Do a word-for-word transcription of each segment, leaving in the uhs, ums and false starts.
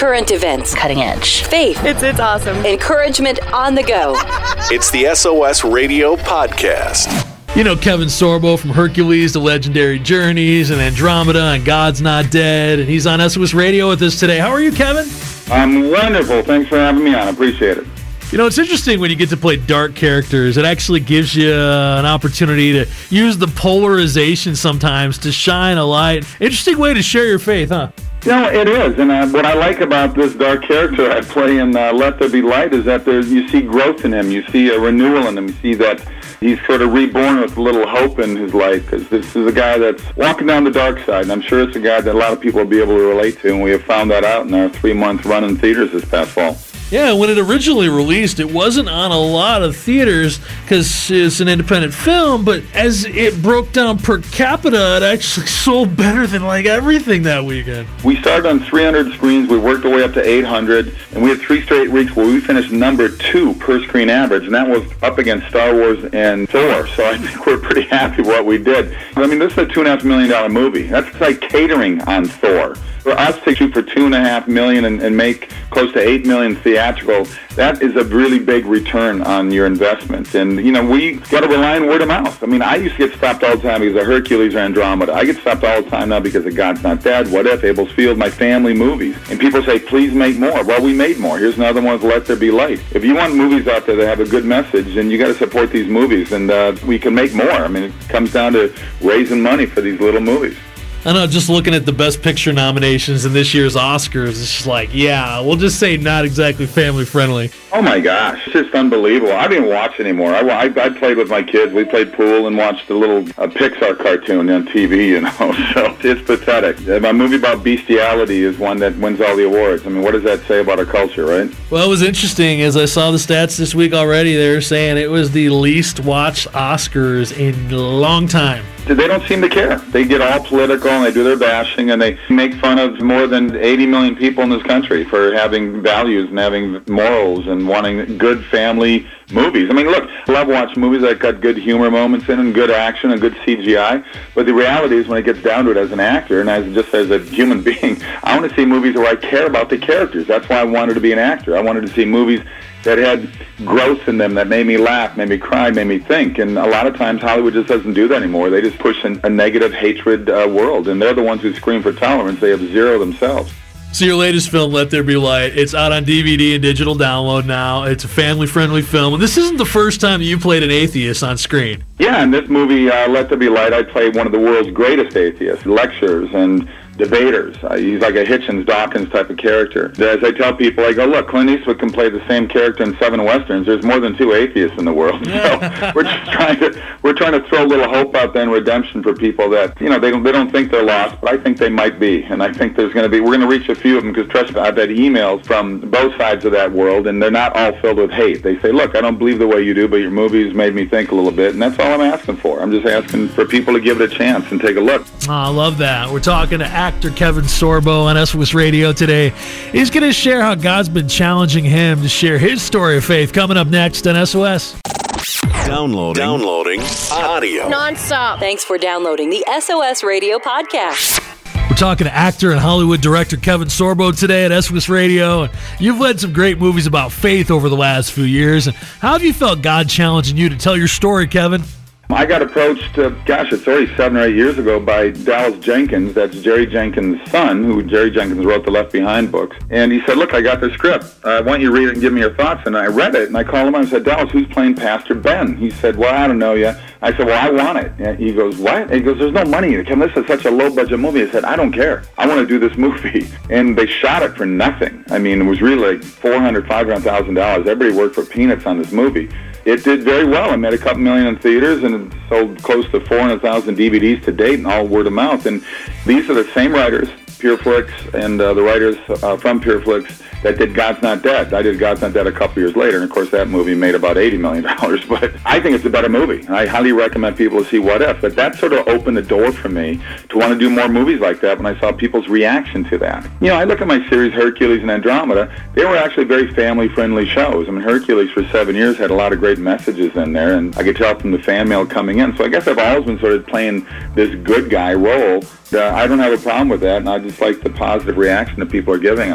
Current events. Cutting edge. Faith. It's it's awesome. Encouragement on the go. It's the S O S Radio Podcast. You know Kevin Sorbo from Hercules, The Legendary Journeys, and Andromeda, and God's Not Dead, and he's on S O S Radio with us today. How are you, Kevin? I'm wonderful. Thanks for having me on. I appreciate it. You know, it's interesting when you get to play dark characters. It actually gives you uh, an opportunity to use the polarization sometimes to shine a light. Interesting way to share your faith, huh? You know, it is, and uh, what I like about this dark character I play in uh, Let There Be Light is that there's, you see growth in him, you see a renewal in him, you see that he's sort of reborn with a little hope in his life, because this is a guy that's walking down the dark side, and I'm sure it's a guy that a lot of people will be able to relate to, and we have found that out in our three-month run in theaters this past fall. Yeah, when it originally released, it wasn't on a lot of theaters because it's an independent film, but as it broke down per capita, it actually sold better than like everything that weekend. We started on three hundred screens, we worked our way up to eight hundred, and we had three straight weeks where we finished number two per screen average, and that was up against Star Wars and Thor, so I think we're pretty happy with what we did. I mean, this is a two and a half million dollar movie. That's like catering on Thor. For us to shoot for two and a half million and, and make close to eight million theatrical, that is a really big return on your investment. And, you know, we got to rely on word of mouth. I mean, I used to get stopped all the time because of Hercules or Andromeda. I get stopped all the time now because of God's Not Dead, What If, Abel's Field, my family movies. And people say, please make more. Well, we made more. Here's another one with Let There Be Light. If you want movies out there that have a good message, then you got to support these movies, and uh, we can make more. I mean, it comes down to raising money for these little movies. I know, just looking at the Best Picture nominations in this year's Oscars, it's just like, yeah, we'll just say not exactly family-friendly. Oh, my gosh. It's just unbelievable. I didn't watch anymore. I, I, I played with my kids. We played pool and watched a little uh, Pixar cartoon on T V, you know, so it's pathetic. My movie about bestiality is one that wins all the awards. I mean, what does that say about our culture, right? Well, it was interesting. As I saw the stats this week already, they were saying it was the least watched Oscars in a long time. They don't seem to care. They get all political, and they do their bashing, and they make fun of more than eighty million people in this country for having values and having morals and wanting good family movies. I mean, look, I love watching movies that got good humor moments in and good action and good C G I, but the reality is when it gets down to it as an actor and as just as a human being, I want to see movies where I care about the characters. That's why I wanted to be an actor. I wanted to see movies that had growth in them, that made me laugh, made me cry, made me think. And a lot of times Hollywood just doesn't do that anymore. They just push an, a negative hatred uh, world, and they're the ones who scream for tolerance. They have zero themselves. So your latest film, Let There Be Light, it's out on D V D and digital download now. It's a family-friendly film. And this isn't the first time that you played an atheist on screen. Yeah, in this movie, uh, Let There Be Light, I played one of the world's greatest atheists, lecturers and debaters. Uh, he's like a Hitchens Dawkins type of character. As I tell people, I go, look, Clint Eastwood can play the same character in seven westerns. There's more than two atheists in the world. So we're just trying to we're trying to throw a little hope out there and redemption for people that, you know, they don't they don't think they're lost, but I think they might be. And I think there's going to be we're going to reach a few of them, because trust me, I've had emails from both sides of that world, and they're not all filled with hate. They say, look, I don't believe the way you do, but your movies made me think a little bit, and that's all I'm asking for. I'm just asking for people to give it a chance and take a look. Oh, I love that. We're talking to actor Kevin Sorbo on S O S Radio today. He's going to share how God's been challenging him to share his story of faith. Coming up next on S O S. Downloading. Downloading audio. Non-stop. Thanks for downloading the S O S Radio Podcast. We're talking to actor and Hollywood director Kevin Sorbo today at S O S Radio. You've led some great movies about faith over the last few years. And how have you felt God challenging you to tell your story, Kevin? I got approached, uh, gosh, it's already seven or eight years ago by Dallas Jenkins. That's Jerry Jenkins' son, who Jerry Jenkins wrote the Left Behind books. And he said, look, I got the script. I want you to read it and give me your thoughts. And I read it, and I called him and I said, Dallas, who's playing Pastor Ben? He said, well, I don't know yet. I said, well, I want it. And he goes, what? And he goes, there's no money in it. Kim, this is such a low-budget movie. I said, I don't care. I want to do this movie. And they shot it for nothing. I mean, it was really like four hundred thousand dollars, five hundred thousand dollars. Everybody worked for peanuts on this movie. It did very well. It made a couple million in theaters, and it sold close to four hundred thousand D V Ds to date, and all word of mouth. And these are the same writers, PureFlix, and uh, the writers uh, from PureFlix that did God's Not Dead. I did God's Not Dead a couple years later, and of course that movie made about eighty million dollars. But I think it's a better movie. I highly recommend people to see What If. But that sort of opened the door for me to want to do more movies like that when I saw people's reaction to that. You know, I look at my series Hercules and Andromeda. They were actually very family-friendly shows. I mean, Hercules for seven years had a lot of great messages in there, and I could tell from the fan mail coming in. So I guess I've always been sort of playing this good guy role. Uh, I don't have a problem with that, and I just like the positive reaction that people are giving us.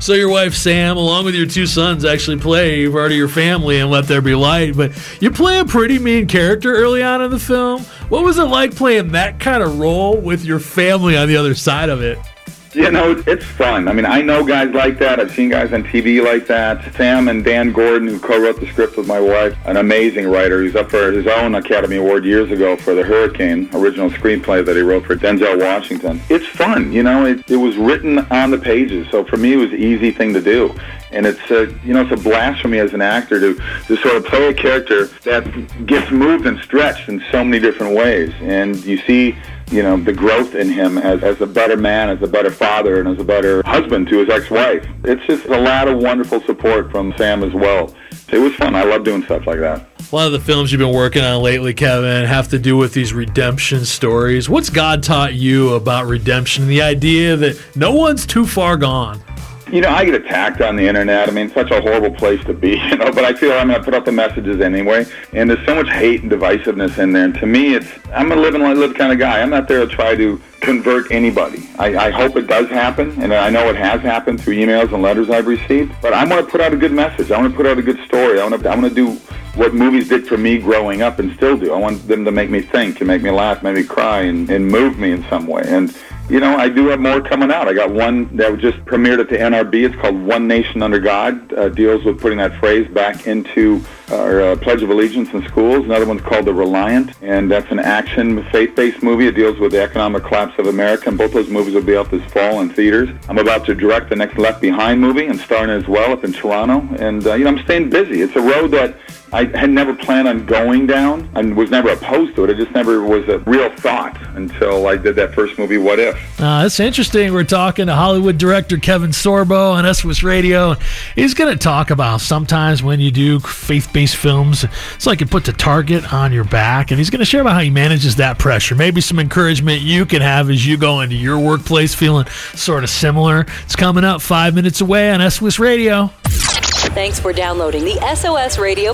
So your wife, Sam, along with your two sons, actually play part of your family in Let There Be Light, but you play a pretty mean character early on in the film. What was it like playing that kind of role with your family on the other side of it? You know, it's fun. I mean, I know guys like that. I've seen guys on T V like that. Sam and Dan Gordon, who co-wrote the script with my wife, an amazing writer. He's up for his own Academy Award years ago for The Hurricane, original screenplay that he wrote for Denzel Washington. It's fun, you know. It, it was written on the pages, so for me it was an easy thing to do. And it's a, you know, it's a blast for me as an actor to, to sort of play a character that gets moved and stretched in so many different ways. And you see, you know, the growth in him as, as a better man, as a better father, and as a better husband to his ex-wife. It's just a lot of wonderful support from Sam as well. It was fun. I love doing stuff like that. A lot of the films you've been working on lately, Kevin, have to do with these redemption stories. What's God taught you about redemption? The idea that no one's too far gone. You know, I get attacked on the internet. I mean, it's such a horrible place to be, you know, but I feel I'm going to put up the messages anyway. And there's so much hate and divisiveness in there. And to me, it's, I'm a live and let live kind of guy. I'm not there to try to convert anybody. I, I hope it does happen, and I know it has happened through emails and letters I've received. But I want to put out a good message. I want to put out a good story. I want to, I want to do what movies did for me growing up and still do. I want them to make me think and make me laugh, make me cry, and, and move me in some way. And you know, I do have more coming out. I got one that just premiered at the N R B. It's called One Nation Under God. Uh, deals with putting that phrase back into our uh, Pledge of Allegiance in schools. Another one's called The Reliant, and that's an action, faith-based movie. It deals with the economic collapse of America, and both those movies will be out this fall in theaters. I'm about to direct the next Left Behind movie and star in it as well up in Toronto. And, uh, you know, I'm staying busy. It's a road that I had never planned on going down and was never opposed to it. It just never was a real thought until I did that first movie, What If? Uh, that's interesting. We're talking to Hollywood director Kevin Sorbo on S W S Radio. He's going to talk about sometimes when you do faith-based films, it's like you put the target on your back, and he's going to share about how he manages that pressure. Maybe some encouragement you can have as you go into your workplace feeling sort of similar. It's coming up five minutes away on S W S Radio. Thanks for downloading the S O S Radio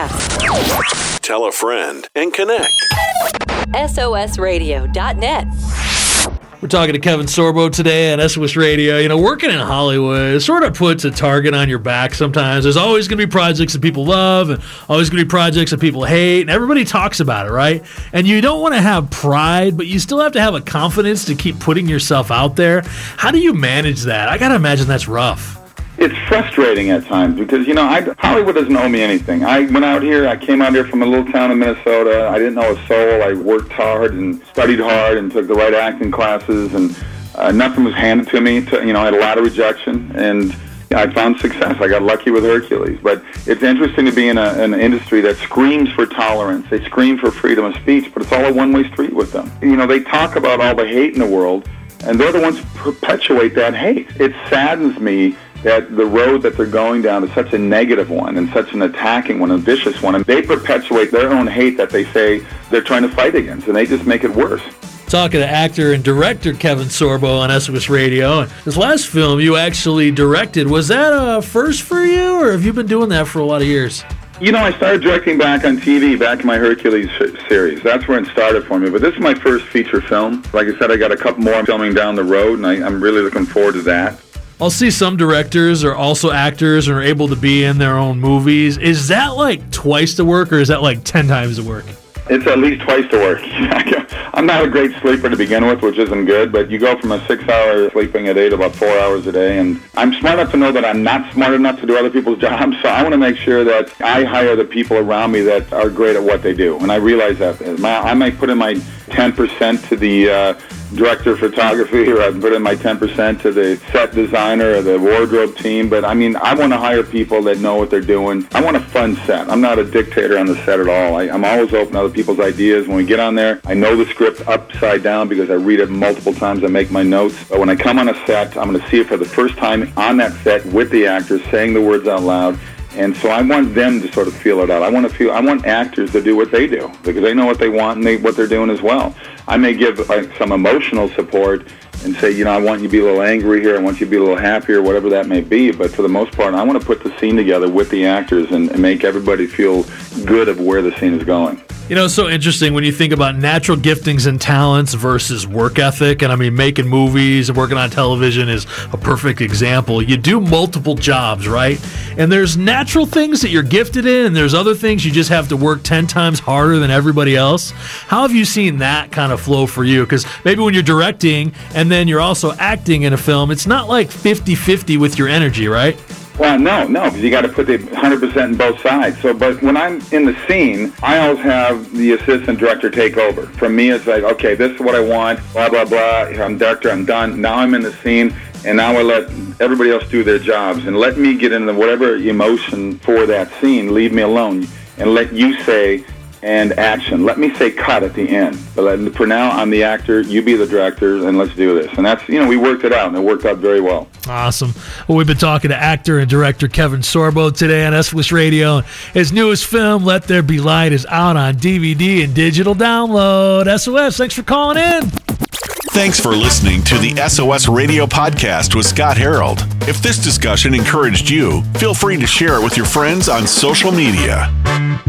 podcast. Tell a friend and connect. S O S radio dot net. We're talking to Kevin Sorbo today on S W S Radio. You know, working in Hollywood sort of puts a target on your back sometimes. There's always going to be projects that people love and always going to be projects that people hate, and everybody talks about it, right? And you don't want to have pride, but you still have to have a confidence to keep putting yourself out there. How do you manage that? I got to imagine that's rough. It's frustrating at times because, you know, I, Hollywood doesn't owe me anything. I went out here, I came out here from a little town in Minnesota. I didn't know a soul. I worked hard and studied hard and took the right acting classes, and uh, nothing was handed to me. To, you know, I had a lot of rejection, and I found success. I got lucky with Hercules. But it's interesting to be in a, an industry that screams for tolerance. They scream for freedom of speech, but it's all a one-way street with them. You know, they talk about all the hate in the world, and they're the ones who perpetuate that hate. It saddens me that the road that they're going down is such a negative one and such an attacking one, a vicious one, and they perpetuate their own hate that they say they're trying to fight against, and they just make it worse. Talking to actor and director Kevin Sorbo on S W S Radio. This last film you actually directed, was that a first for you, or have you been doing that for a lot of years? You know, I started directing back on T V, back in my Hercules series. That's where it started for me. But this is my first feature film. Like I said, I got a couple more filming down the road, and I, I'm really looking forward to that. I'll see some directors are also actors and are able to be in their own movies. Is that like twice the work, or is that like ten times the work? It's at least twice the work. I'm not a great sleeper to begin with, which isn't good, but you go from a six-hour sleeping a day to about four hours a day, and I'm smart enough to know that I'm not smart enough to do other people's jobs, so I want to make sure that I hire the people around me that are great at what they do, and I realize that. I might put in my ten percent to the uh, director of photography, or I put in my ten percent to the set designer or the wardrobe team, but I mean, I want to hire people that know what they're doing. I want a fun set. I'm not a dictator on the set at all. I, I'm always open to other people's ideas. When we get on there, I know the script upside down because I read it multiple times. I make my notes. But when I come on a set, I'm going to see it for the first time on that set with the actors, saying the words out loud. And so I want them to sort of feel it out. I want to feel. I want actors to do what they do because they know what they want and they, what they're doing as well. I may give like some emotional support and say, you know, I want you to be a little angry here. I want you to be a little happier, whatever that may be. But for the most part, I want to put the scene together with the actors and, and make everybody feel good of where the scene is going. You know, it's so interesting when you think about natural giftings and talents versus work ethic. And I mean, making movies and working on television is a perfect example. You do multiple jobs, right? And there's natural things that you're gifted in, and there's other things you just have to work ten times harder than everybody else. How have you seen that kind of flow for you? Because maybe when you're directing and then you're also acting in a film, it's not like fifty-fifty with your energy, right? Well, no, no, because you got to put the one hundred percent in both sides. So, but when I'm in the scene, I always have the assistant director take over. For me, it's like, okay, this is what I want, blah, blah, blah. I'm director, I'm done. Now I'm in the scene, and now I let everybody else do their jobs. And let me get into whatever emotion for that scene. Leave me alone. And let you say, and action. Let me say cut at the end. But let, for now, I'm the actor, you be the director, and let's do this. And that's, you know, we worked it out, and it worked out very well. Awesome. Well, we've been talking to actor and director Kevin Sorbo today on S O S Radio. His newest film, Let There Be Light, is out on D V D and digital download. S O S, thanks for calling in. Thanks for listening to the S O S Radio Podcast with Scott Harold. If this discussion encouraged you, feel free to share it with your friends on social media.